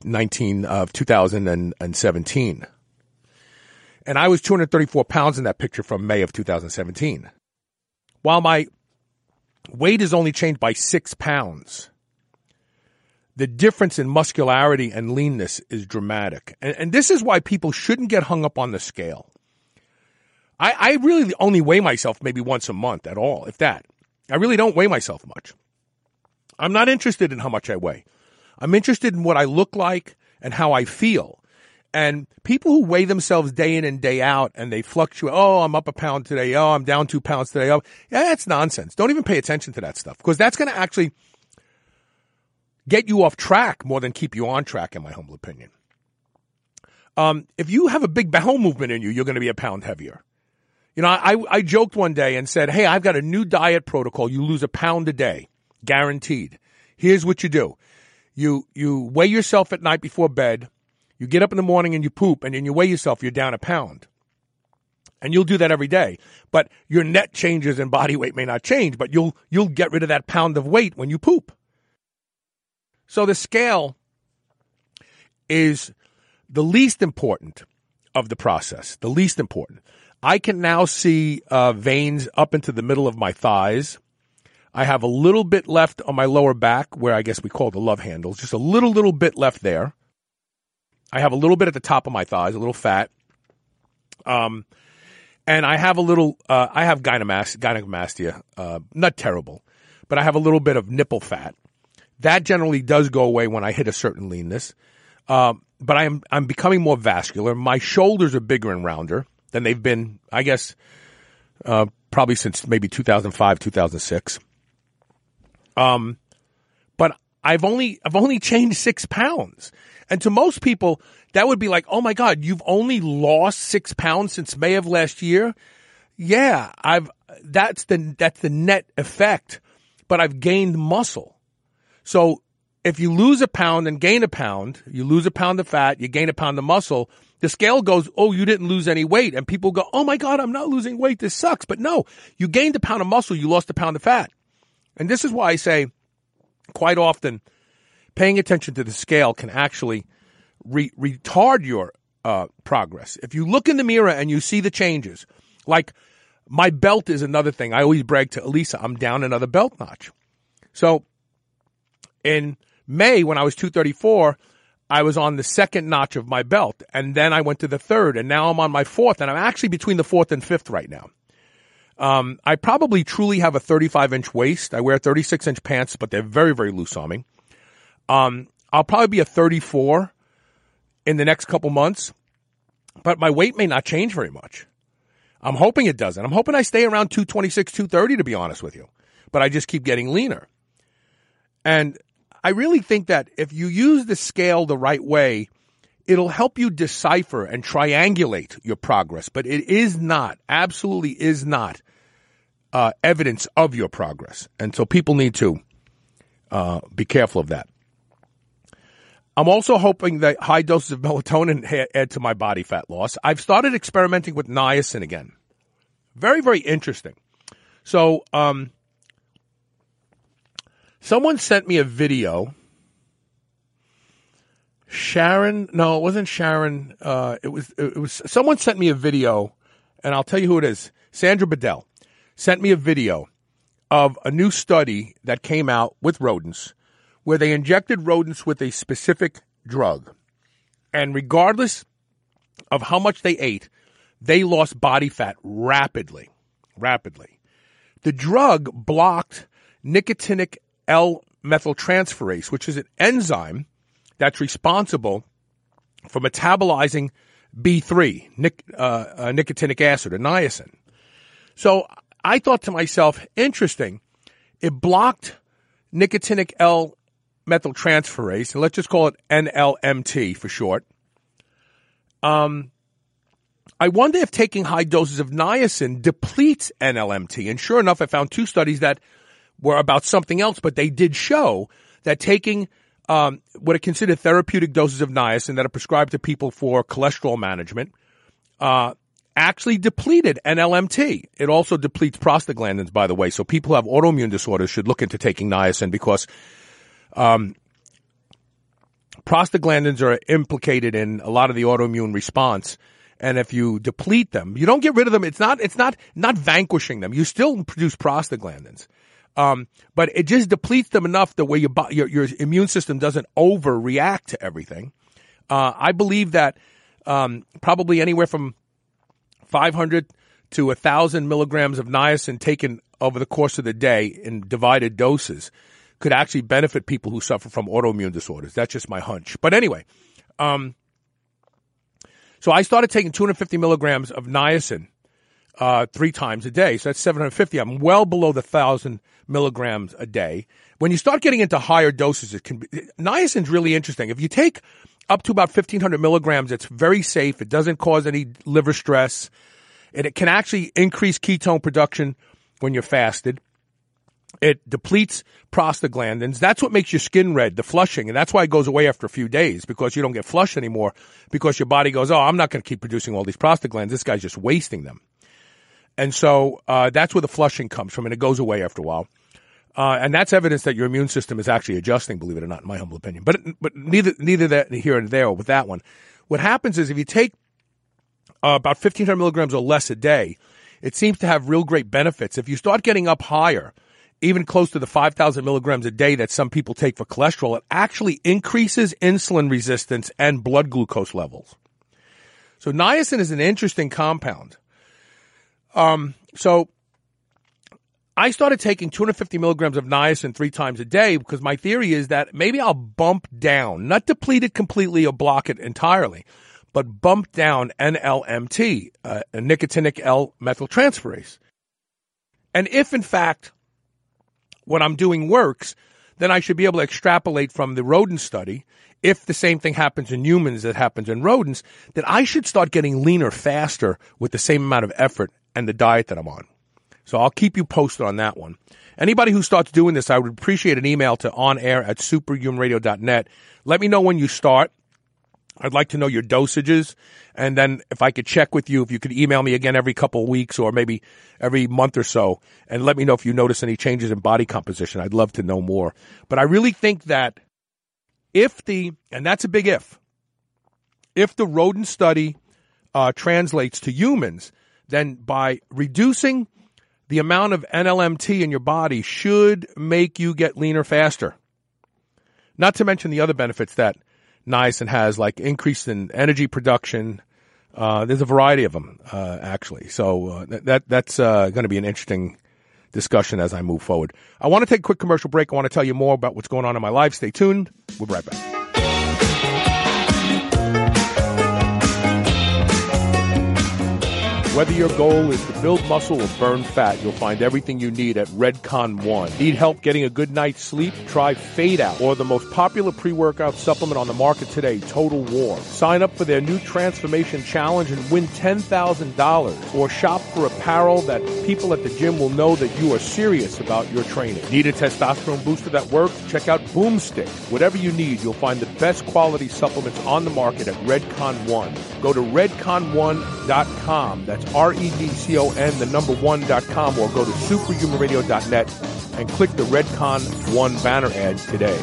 2017. And I was 234 pounds in that picture from May of 2017. While my weight has only changed by 6 pounds, the difference in muscularity and leanness is dramatic. And this is why people shouldn't get hung up on the scale. I really only weigh myself maybe once a month at all, if that. I really don't weigh myself much. I'm not interested in how much I weigh. I'm interested in what I look like and how I feel. And people who weigh themselves day in and day out and they fluctuate, oh, I'm up a pound today, oh, I'm down 2 pounds today. Oh, yeah, that's nonsense. Don't even pay attention to that stuff, because that's going to actually get you off track more than keep you on track, in my humble opinion. If you have a big bowel movement in you, you're going to be a pound heavier. You know, I joked one day and said, hey, I've got a new diet protocol. You lose a pound a day, guaranteed. Here's what you do. You weigh yourself at night before bed. You get up in the morning and you poop, and then you weigh yourself, you're down a pound. And you'll do that every day. But your net changes and body weight may not change, but you'll get rid of that pound of weight when you poop. So the scale is the least important of the process, the least important. I can now see veins up into the middle of my thighs. I have a little bit left on my lower back, where I guess we call the love handles, just a little bit left there. I have a little bit at the top of my thighs, a little fat. And I have a little, I have gynecomastia, not terrible, but I have a little bit of nipple fat. That generally does go away when I hit a certain leanness. But I'm becoming more vascular. My shoulders are bigger and rounder than they've been, I guess, probably since maybe 2005, 2006. But I've only changed 6 pounds. And to most people, that would be like, oh my God, you've only lost 6 pounds since May of last year? Yeah, that's the net effect. But I've gained muscle. So if you lose a pound and gain a pound, you lose a pound of fat, you gain a pound of muscle, the scale goes, oh, you didn't lose any weight. And people go, oh my God, I'm not losing weight. This sucks. But no, you gained a pound of muscle, you lost a pound of fat. And this is why I say quite often paying attention to the scale can actually retard your progress. If you look in the mirror and you see the changes, like my belt is another thing. I always brag to Elisa, I'm down another belt notch. So in May, when I was 234, I was on the second notch of my belt, and then I went to the third, and now I'm on my fourth, and I'm actually between the fourth and fifth right now. I probably truly have a 35-inch waist. I wear 36-inch pants, but they're very, very loose on me. I'll probably be a 34 in the next couple months, but my weight may not change very much. I'm hoping it doesn't. I'm hoping I stay around 226, 230, to be honest with you, but I just keep getting leaner. And I really think that if you use the scale the right way, it'll help you decipher and triangulate your progress. But it is not, absolutely is not, evidence of your progress. And so people need to be careful of that. I'm also hoping that high doses of melatonin add to my body fat loss. I've started experimenting with niacin again. Very, very interesting. So, someone sent me a video. Sharon, no, it wasn't Sharon. It was someone sent me a video, and I'll tell you who it is. Sandra Bedell sent me a video of a new study that came out with rodents, where they injected rodents with a specific drug. And regardless of how much they ate, they lost body fat rapidly. The drug blocked nicotinic L-methyltransferase, which is an enzyme that's responsible for metabolizing B3, nicotinic acid, or niacin. So I thought to myself, interesting, it blocked nicotinic L-methyltransferase, and let's just call it NLMT for short. I wonder if taking high doses of niacin depletes NLMT. And sure enough, I found two studies that were about something else, but they did show that taking what are considered therapeutic doses of niacin that are prescribed to people for cholesterol management actually depleted NLMT. It also depletes prostaglandins, by the way. So people who have autoimmune disorders should look into taking niacin because prostaglandins are implicated in a lot of the autoimmune response. And if you deplete them, you don't get rid of them. It's not vanquishing them. You still produce prostaglandins. But it just depletes them enough the way your immune system doesn't overreact to everything. I believe that probably anywhere from 500 to 1,000 milligrams of niacin taken over the course of the day in divided doses could actually benefit people who suffer from autoimmune disorders. That's just my hunch. But anyway, so I started taking 250 milligrams of niacin 3 times a day. So that's 750. I'm well below the 1,000 milligrams a day. When you start getting into higher doses, niacin's really interesting. If you take up to about 1,500 milligrams, it's very safe. It doesn't cause any liver stress. It can actually increase ketone production when you're fasted. It depletes prostaglandins. That's what makes your skin red, the flushing. And that's why it goes away after a few days, because you don't get flushed anymore, because your body goes, oh, I'm not going to keep producing all these prostaglandins. This guy's just wasting them. And so that's where the flushing comes from, and it goes away after a while. And that's evidence that your immune system is actually adjusting, believe it or not, in my humble opinion. But neither that here and there with that one. What happens is if you take about 1,500 milligrams or less a day, it seems to have real great benefits. If you start getting up higher, even close to the 5,000 milligrams a day that some people take for cholesterol, it actually increases insulin resistance and blood glucose levels. So niacin is an interesting compound. So I started taking 250 milligrams of niacin 3 times a day because my theory is that maybe I'll bump down, not deplete it completely or block it entirely, but bump down NLMT, a nicotinic L-methyltransferase. And if, in fact, what I'm doing works, then I should be able to extrapolate from the rodent study, if the same thing happens in humans that happens in rodents, that I should start getting leaner faster with the same amount of effort and the diet that I'm on. So I'll keep you posted on that one. Anybody who starts doing this, I would appreciate an email to onair@superhumanradio.net. Let me know when you start. I'd like to know your dosages. And then if I could check with you, if you could email me again every couple of weeks or maybe every month or so, and let me know if you notice any changes in body composition. I'd love to know more. But I really think that and that's a big if the rodent study translates to humans, then by reducing the amount of NLMT in your body should make you get leaner faster. Not to mention the other benefits that niacin has, like increase in energy production. There's a variety of them, actually. So that's going to be an interesting discussion as I move forward. I want to take a quick commercial break. I want to tell you more about what's going on in my life. Stay tuned. We'll be right back. Whether your goal is to build muscle or burn fat, you'll find everything you need at Redcon One. Need help getting a good night's sleep? Try Fade Out, or the most popular pre-workout supplement on the market today, Total War. Sign up for their new Transformation Challenge and win $10,000. Or shop for apparel that people at the gym will know that you are serious about your training. Need a testosterone booster that works? Check out Boomstick. Whatever you need, you'll find the best quality supplements on the market at Redcon One. Go to redcon1.com. That's REDCON1.com, or go to superhumanradio.net and click the Redcon One banner ad today.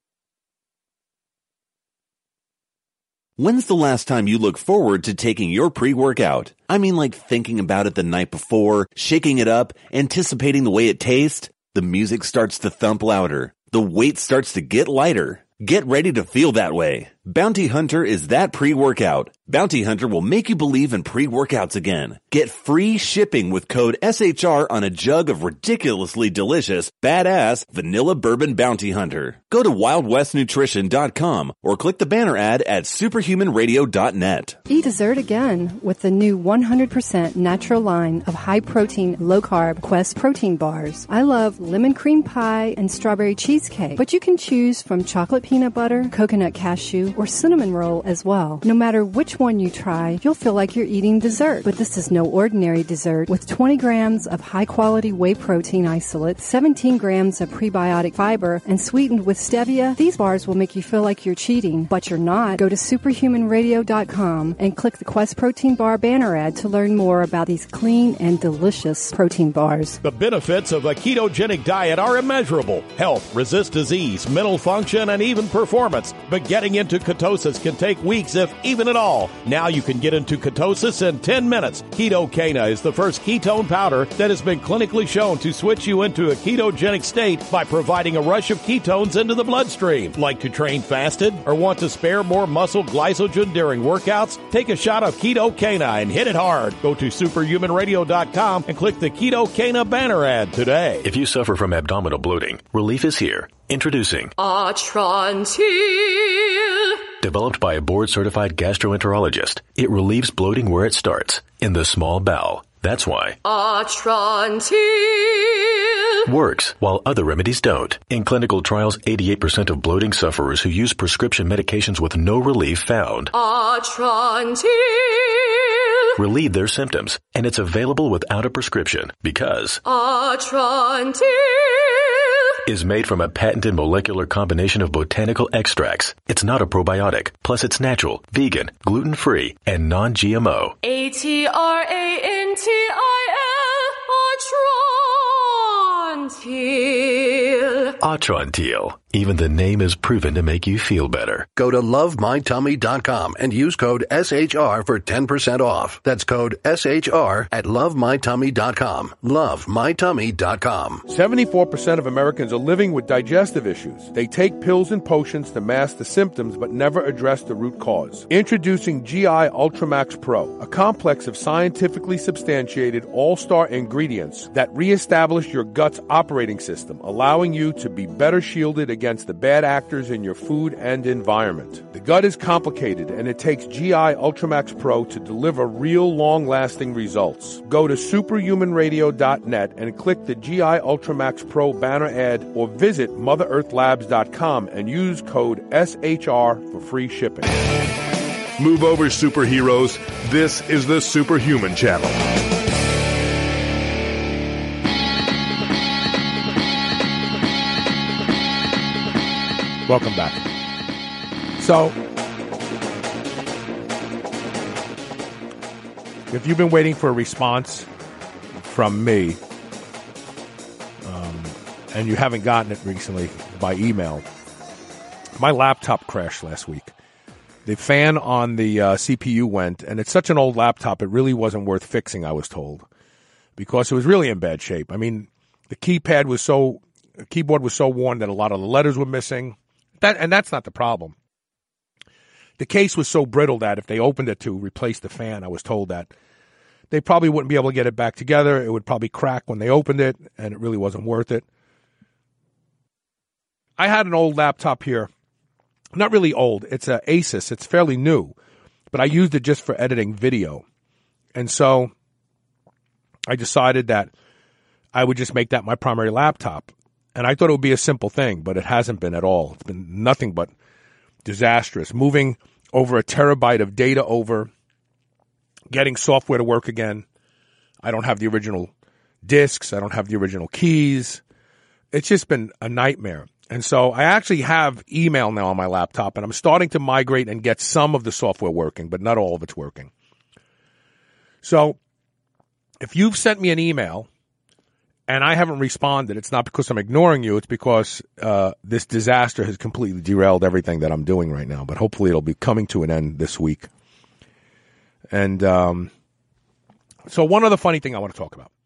When's the last time you look forward to taking your pre-workout? I mean, like thinking about it the night before, shaking it up, anticipating the way it tastes. The music starts to thump louder. The weight starts to get lighter. Get ready to feel that way. Bounty Hunter is that pre-workout. Bounty Hunter will make you believe in pre-workouts again. Get free shipping with code SHR on a jug of ridiculously delicious, badass vanilla bourbon Bounty Hunter. Go to WildWestNutrition.com or click the banner ad at superhumanradio.net. Eat dessert again with the new 100% natural line of high-protein, low-carb Quest protein bars. I love lemon cream pie and strawberry cheesecake, but you can choose from chocolate peanut butter, coconut cashew, or cinnamon roll as well. No matter which one you try, you'll feel like you're eating dessert. But this is no ordinary dessert. With 20 grams of high-quality whey protein isolate, 17 grams of prebiotic fiber, and sweetened with stevia, these bars will make you feel like you're cheating. But you're not. Go to superhumanradio.com and click the Quest Protein Bar banner ad to learn more about these clean and delicious protein bars. The benefits of a ketogenic diet are immeasurable. Health, resist disease, mental function, and even performance. But getting into ketosis can take weeks, if even at all. Now you can get into ketosis in 10 minutes. Ketocana is the first ketone powder that has been clinically shown to switch you into a ketogenic state by providing a rush of ketones into the bloodstream. Like to train fasted or want to spare more muscle glycogen during workouts? Take a shot of Ketocana and hit it hard. Go to superhumanradio.com and click the Ketocana banner ad today. If you suffer from abdominal bloating, relief is here. Introducing Atrantil. Developed by a board-certified gastroenterologist, it relieves bloating where it starts, in the small bowel. That's why Atrantil works while other remedies don't. In clinical trials, 88% of bloating sufferers who use prescription medications with no relief found Atrantil relieve their symptoms, and it's available without a prescription because Atrantil is made from a patented molecular combination of botanical extracts. It's not a probiotic. Plus, it's natural, vegan, gluten-free, and non-GMO. Atrantil Atrantil. Atrantil. Even the name is proven to make you feel better. Go to lovemytummy.com and use code SHR for 10% off. That's code SHR at lovemytummy.com. Lovemytummy.com. 74% of Americans are living with digestive issues. They take pills and potions to mask the symptoms but never address the root cause. Introducing GI Ultramax Pro, a complex of scientifically substantiated all-star ingredients that reestablish your gut's operating system, allowing you to be better shielded against the bad actors in your food and environment. The gut is complicated, and it takes GI Ultramax Pro to deliver real long-lasting results. Go to superhumanradio.net and click the GI Ultramax Pro banner ad, or visit MotherEarthLabs.com and use code SHR for free shipping. Move over, superheroes. This is the Superhuman Channel. Welcome back. So, if you've been waiting for a response from me, and you haven't gotten it recently by email, my laptop crashed last week. The fan on the CPU went, and it's such an old laptop, it really wasn't worth fixing, I was told, because it was really in bad shape. I mean, the keyboard was so worn that a lot of the letters were missing. That's not the problem. The case was so brittle that if they opened it to replace the fan, I was told that they probably wouldn't be able to get it back together. It would probably crack when they opened it, and it really wasn't worth it. I had an old laptop here. Not really old. It's an Asus. It's fairly new, but I used it just for editing video. And so I decided that I would just make that my primary laptop. And I thought it would be a simple thing, but it hasn't been at all. It's been nothing but disastrous. Moving over a terabyte of data over, getting software to work again. I don't have the original disks. I don't have the original keys. It's just been a nightmare. And so I actually have email now on my laptop, and I'm starting to migrate and get some of the software working, but not all of it's working. So if you've sent me an email and I haven't responded, it's not because I'm ignoring you. It's because this disaster has completely derailed everything that I'm doing right now. But hopefully it'll be coming to an end this week. And so one other funny thing I want to talk about.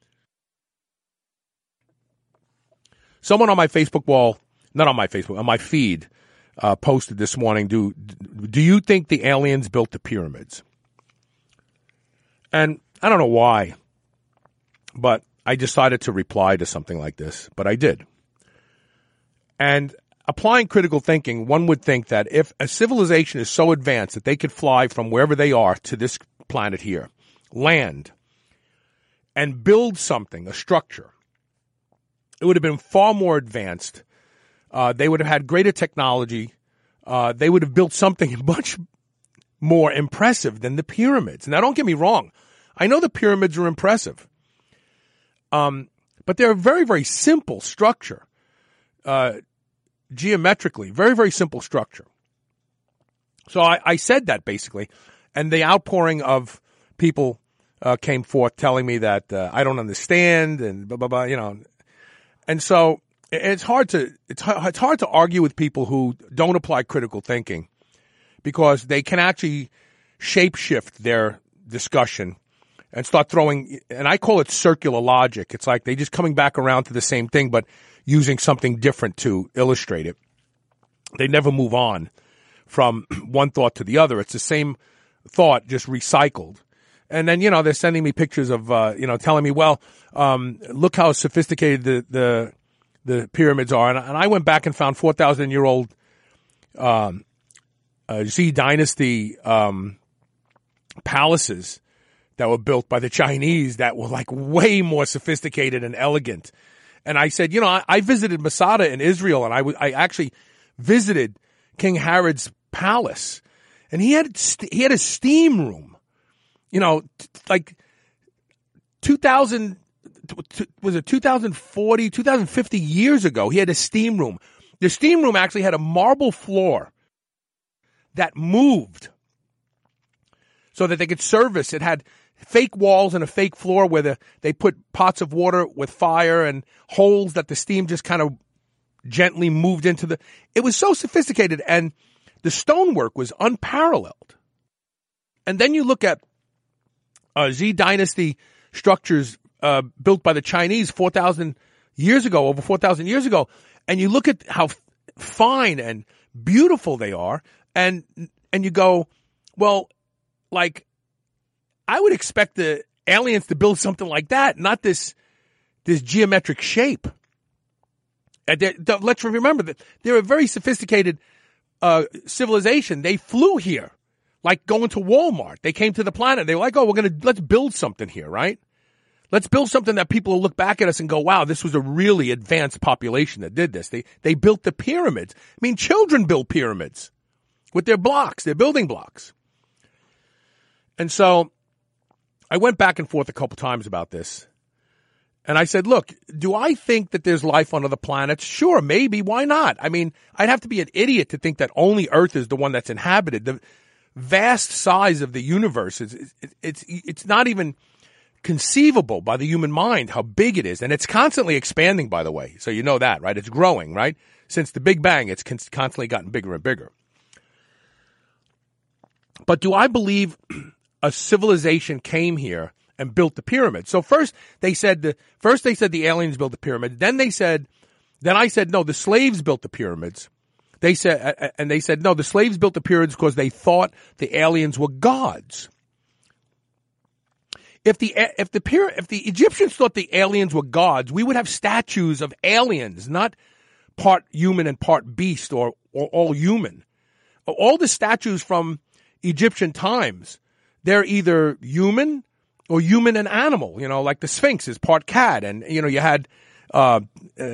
Someone on my Facebook wall, not on my Facebook, on my feed, posted this morning, do you think the aliens built the pyramids? And I don't know why, but I decided to reply to something like this, but I did. And applying critical thinking, one would think that if a civilization is so advanced that they could fly from wherever they are to this planet here, land, and build something, a structure, it would have been far more advanced. They would have had greater technology. They would have built something much more impressive than the pyramids. Now, don't get me wrong. I know the pyramids are impressive. But they're a very, very simple structure, geometrically, very, very simple structure. So I said that basically, and the outpouring of people came forth telling me that I don't understand and blah blah blah, you know, and so it's hard to argue with people who don't apply critical thinking because they can actually shapeshift their discussion and start throwing, and I call it circular logic. It's like they just coming back around to the same thing, but using something different to illustrate it. They never move on from one thought to the other. It's the same thought, just recycled. And then, you know, they're sending me pictures of, telling me, well, look how sophisticated the pyramids are. And I went back and found 4,000-year-old Z Dynasty palaces that were built by the Chinese that were like way more sophisticated and elegant. And I said, you know, I visited Masada in Israel, and I actually visited King Herod's palace, and he had a steam room. You know, like 2050 years ago, he had a steam room. The steam room actually had a marble floor that moved so that they could service. It had fake walls and a fake floor where they put pots of water with fire and holes that the steam just kind of gently moved into the. It was so sophisticated, and the stonework was unparalleled. And then you look at Z Dynasty structures built by the Chinese 4,000 years ago, over 4,000 years ago, and you look at how fine and beautiful they are, and you go, well, like, I would expect the aliens to build something like that, not this geometric shape. And let's remember that they're a very sophisticated civilization. They flew here, like going to Walmart. They came to the planet. They were like, oh, let's build something here, right? Let's build something that people will look back at us and go, wow, this was a really advanced population that did this. They built the pyramids. I mean, children build pyramids with their blocks, their building blocks. And so I went back and forth a couple times about this. And I said, look, do I think that there's life on other planets? Sure, maybe. Why not? I mean, I'd have to be an idiot to think that only Earth is the one that's inhabited. The vast size of the universe it's not even conceivable by the human mind how big it is. And it's constantly expanding, by the way. So you know that, right? It's growing, right? Since the Big Bang, it's constantly gotten bigger and bigger. But do I believe a civilization came here and built the pyramid? So first they said the aliens built the pyramid. Then I said, no, the slaves built the pyramids. They said no, the slaves built the pyramids because they thought the aliens were gods. If the Egyptians thought the aliens were gods, we would have statues of aliens, not part human and part beast or all human. All the statues from Egyptian times, they're either human or human and animal, like the Sphinx is part cat. And, you had, I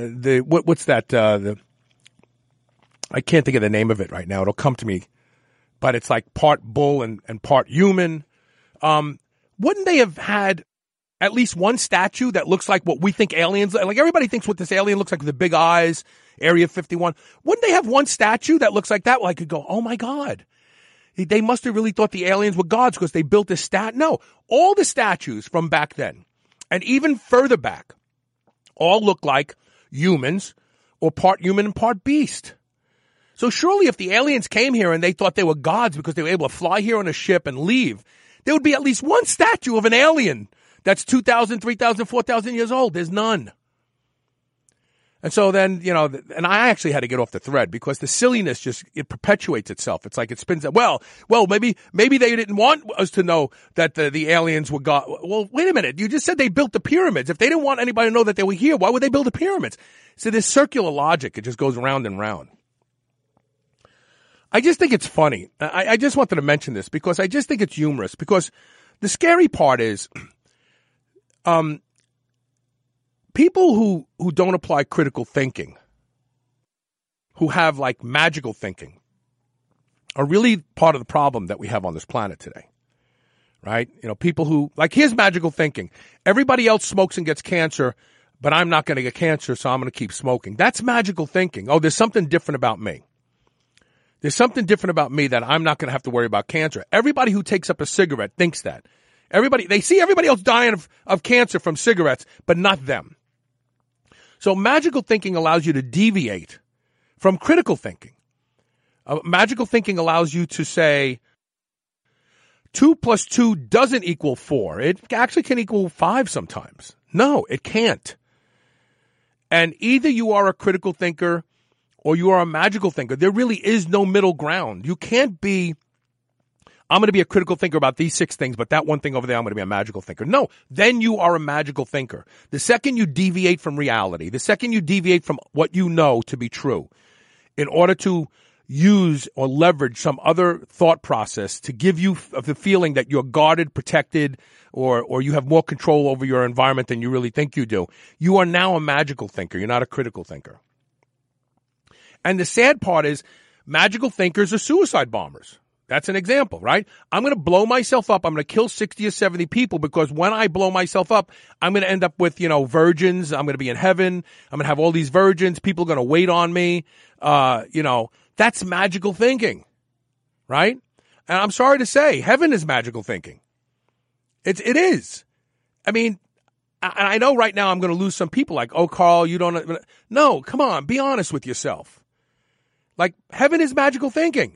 can't think of the name of it right now. It'll come to me, but it's like part bull and part human. Wouldn't they have had at least one statue that looks like what we think aliens, like everybody thinks what this alien looks like with the big eyes, Area 51. Wouldn't they have one statue that looks like that? Well, I could go, oh my God. They must have really thought the aliens were gods because they built this No, all the statues from back then, and even further back, all look like humans or part human and part beast. So surely if the aliens came here and they thought they were gods because they were able to fly here on a ship and leave, there would be at least one statue of an alien that's 2,000, 3,000, 4,000 years old. There's none. And so then, and I actually had to get off the thread because the silliness it perpetuates itself. It's like it spins. Well, maybe they didn't want us to know that the aliens were God. Well, wait a minute. You just said they built the pyramids. If they didn't want anybody to know that they were here, why would they build the pyramids? So this circular logic, it just goes round and round. I just think it's funny. I just wanted to mention this because I just think it's humorous because the scary part is, people who don't apply critical thinking, who have like magical thinking, are really part of the problem that we have on this planet today, right? People who, like, here's magical thinking. Everybody else smokes and gets cancer, but I'm not going to get cancer, so I'm going to keep smoking. That's magical thinking. Oh, there's something different about me. There's something different about me that I'm not going to have to worry about cancer. Everybody who takes up a cigarette thinks that. They see everybody else dying of cancer from cigarettes, but not them. So magical thinking allows you to deviate from critical thinking. Magical thinking allows you to say 2 + 2 doesn't equal 4. It actually can equal 5 sometimes. No, it can't. And either you are a critical thinker or you are a magical thinker. There really is no middle ground. You can't be, I'm going to be a critical thinker about these 6 things, but that one thing over there, I'm going to be a magical thinker. No, then you are a magical thinker. The second you deviate from reality, the second you deviate from what you know to be true, in order to use or leverage some other thought process to give you the feeling that you're guarded, protected, or you have more control over your environment than you really think you do, you are now a magical thinker. You're not a critical thinker. And the sad part is magical thinkers are suicide bombers. That's an example, right? I'm going to blow myself up. I'm going to kill 60 or 70 people because when I blow myself up, I'm going to end up with, virgins. I'm going to be in heaven. I'm going to have all these virgins. People are going to wait on me. That's magical thinking, right? And I'm sorry to say, heaven is magical thinking. It is. I mean, and I know right now I'm going to lose some people like, oh, Carl, you don't. No, come on, be honest with yourself. Like, heaven is magical thinking.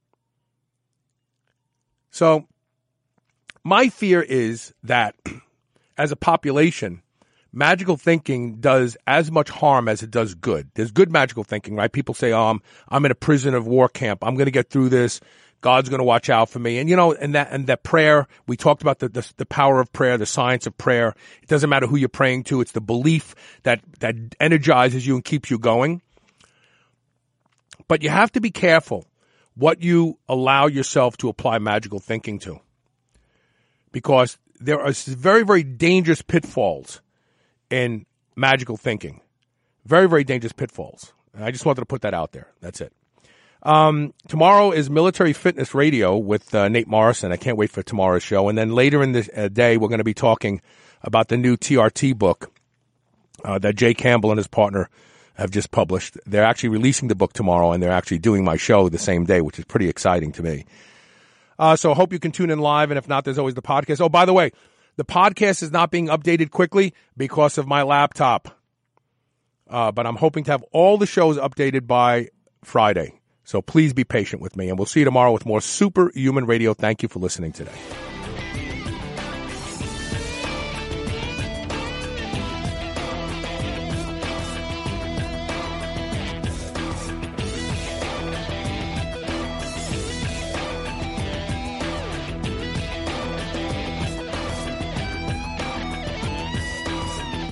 So my fear is that as a population, magical thinking does as much harm as it does good. There's good magical thinking, right? People say, oh, I'm in a prison of war camp. I'm going to get through this. God's going to watch out for me. And, and that prayer, we talked about the power of prayer, the science of prayer. It doesn't matter who you're praying to. It's the belief that energizes you and keeps you going. But you have to be careful what you allow yourself to apply magical thinking to. Because there are very, very dangerous pitfalls in magical thinking. Very, very dangerous pitfalls. And I just wanted to put that out there. That's it. Tomorrow is Military Fitness Radio with Nate Morrison. I can't wait for tomorrow's show. And then later in the day, we're going to be talking about the new TRT book that Jay Campbell and his partner have just published. They're actually releasing the book tomorrow, and they're actually doing my show the same day, which is pretty exciting to me. So I hope you can tune in live, and if not, there's always the podcast. Oh, by the way, the podcast is not being updated quickly because of my laptop. But I'm hoping to have all the shows updated by Friday. So please be patient with me, and we'll see you tomorrow with more Superhuman Radio. Thank you for listening today.